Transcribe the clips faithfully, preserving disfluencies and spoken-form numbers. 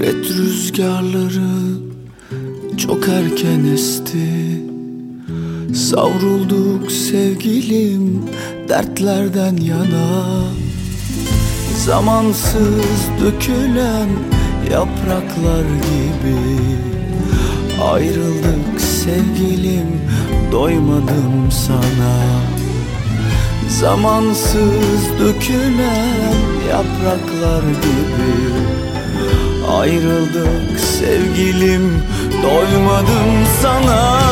Hasret rüzgarları çok erken esti. Savrulduk sevgilim dertlerden yana. Zamansız dökülen yapraklar gibi ayrıldık sevgilim, doymadım sana. Zamansız dökülen yapraklar gibi ayrıldık sevgilim, doymadım sana.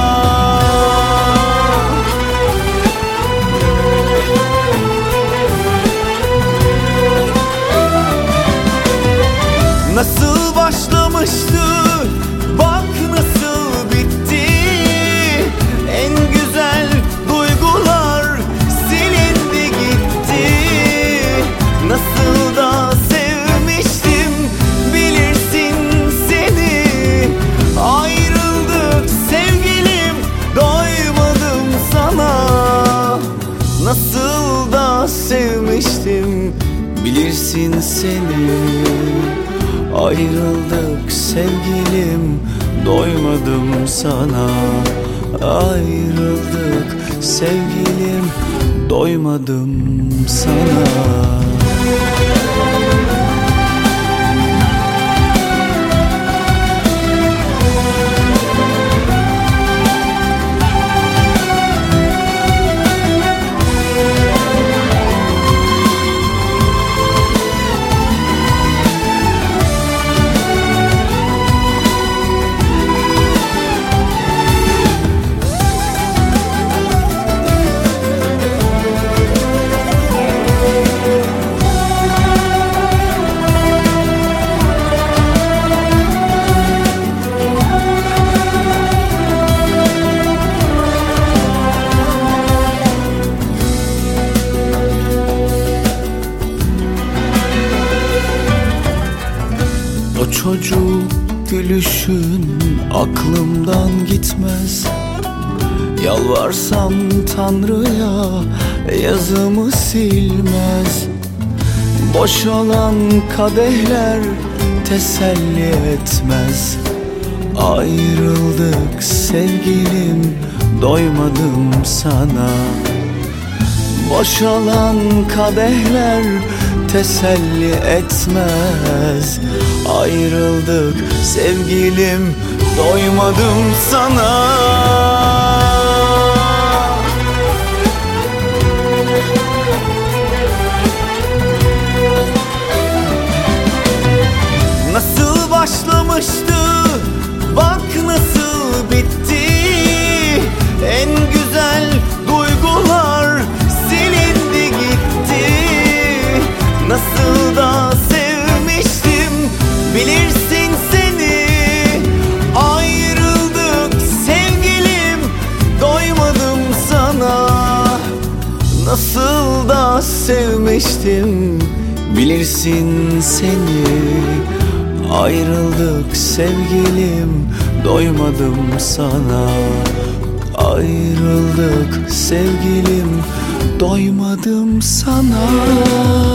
Nasıl başlamıştı, bak nasıl bitti. En güzel duygular silindi gitti. Nasıl da sevmiştim bilirsin seni. Ayrıldık sevgilim, doymadım sana. Nasıl da sevmiştim bilirsin seni. Ayrıldık sevgilim, doymadım sana. Ayrıldık sevgilim, doymadım sana. O çocuk gülüşün aklımdan gitmez. Yalvarsam Tanrı'ya yazımı silmez. Boşalan kadehler teselli etmez. Ayrıldık sevgilim, doymadım sana. Boşalan kadehler teselli etmez. Ayrıldık sevgilim, doymadım sana. Nasıl başlamıştı, bak nasıl bitti. En güzel duygular silindi gitti. Nasıl da sevmiştim bilirsin seni. Ayrıldık sevgilim, doymadım sana. Nasıl da sevmiştim bilirsin seni. Ayrıldık sevgilim, doymadım sana. Ayrıldık sevgilim, doymadım sana.